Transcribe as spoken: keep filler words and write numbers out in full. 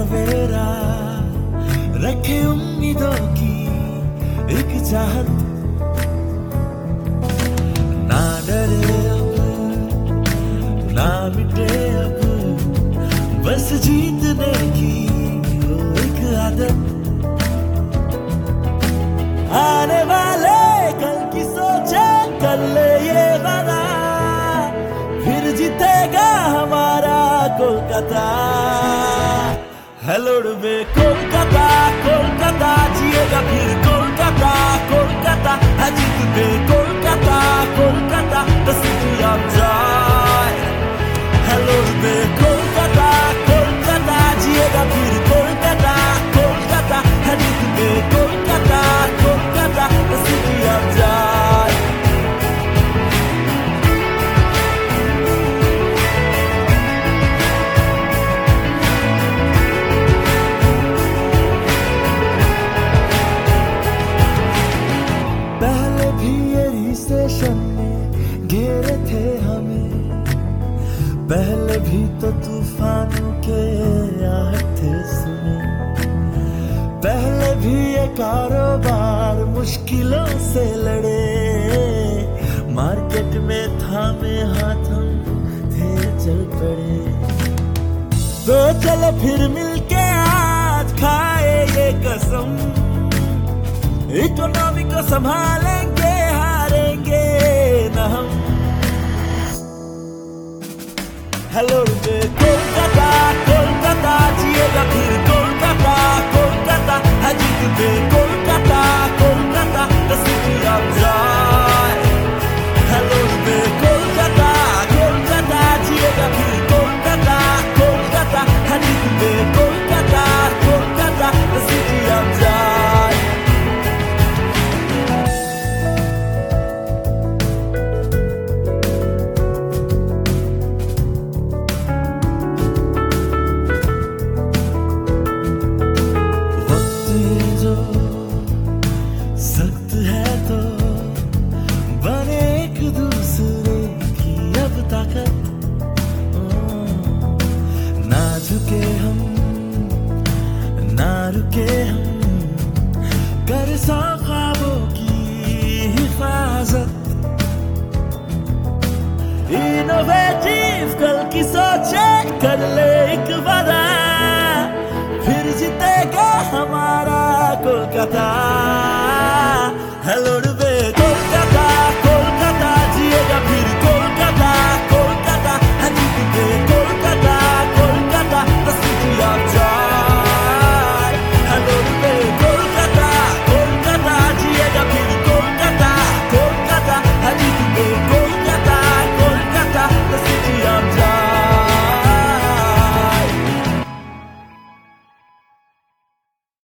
सवेरा रखे उम्मीदों की एक चाहत, ना डरे अब ना मिटे अब बस जीतने की वो एक आदत। आने वाले कल की सोचे कर ले ये वादा, फिर जीतेगा हमारा कोलकाता। हेलो बे कोलकाता कोलकाता, जिएगा फिर कोलकाता कोलकाता, जीत बे Kolkata Kolkata, the city of joy। Hello बे कोलकाता कोलकाता, जिएगा फिर कोलकाता कोलकाता, जीत बे Kolkata Kolkata, the city of joy। पहले भी ये रिसेशन में घेरे थे हमें, पहले भी तो तूफानों के आहट थे सुने, पहले भी ये कारोबार मुश्किलों से लड़े, मार्केट में थामे हाथ हम थे चल पड़े। तो चलो फिर मिलके आज खाए ये कसम, इकोनॉमी को संभालेंगे हारेंगे न हम। हेलो बे कोलकाता कोलकाता, जिएगा फिर कोलकाता कोलकाता, जीत बे Kolkata Kolkata, the city of joy। Hello बे कोलकाता कोलकाता, जिएगा फिर कोलकाता कोलकाता, जीत बे Kolkata Kolkata, the city of joy। सख्त है तो बने एक दूसरे की अब ताकत, ना झुके हम ना रुके हम, कर सौ ख्वाबों की हिफाजत। इनोवेटिव कल की सोचे कर ले एक वादा, फिर जीतेगा हमारा कोलकाता।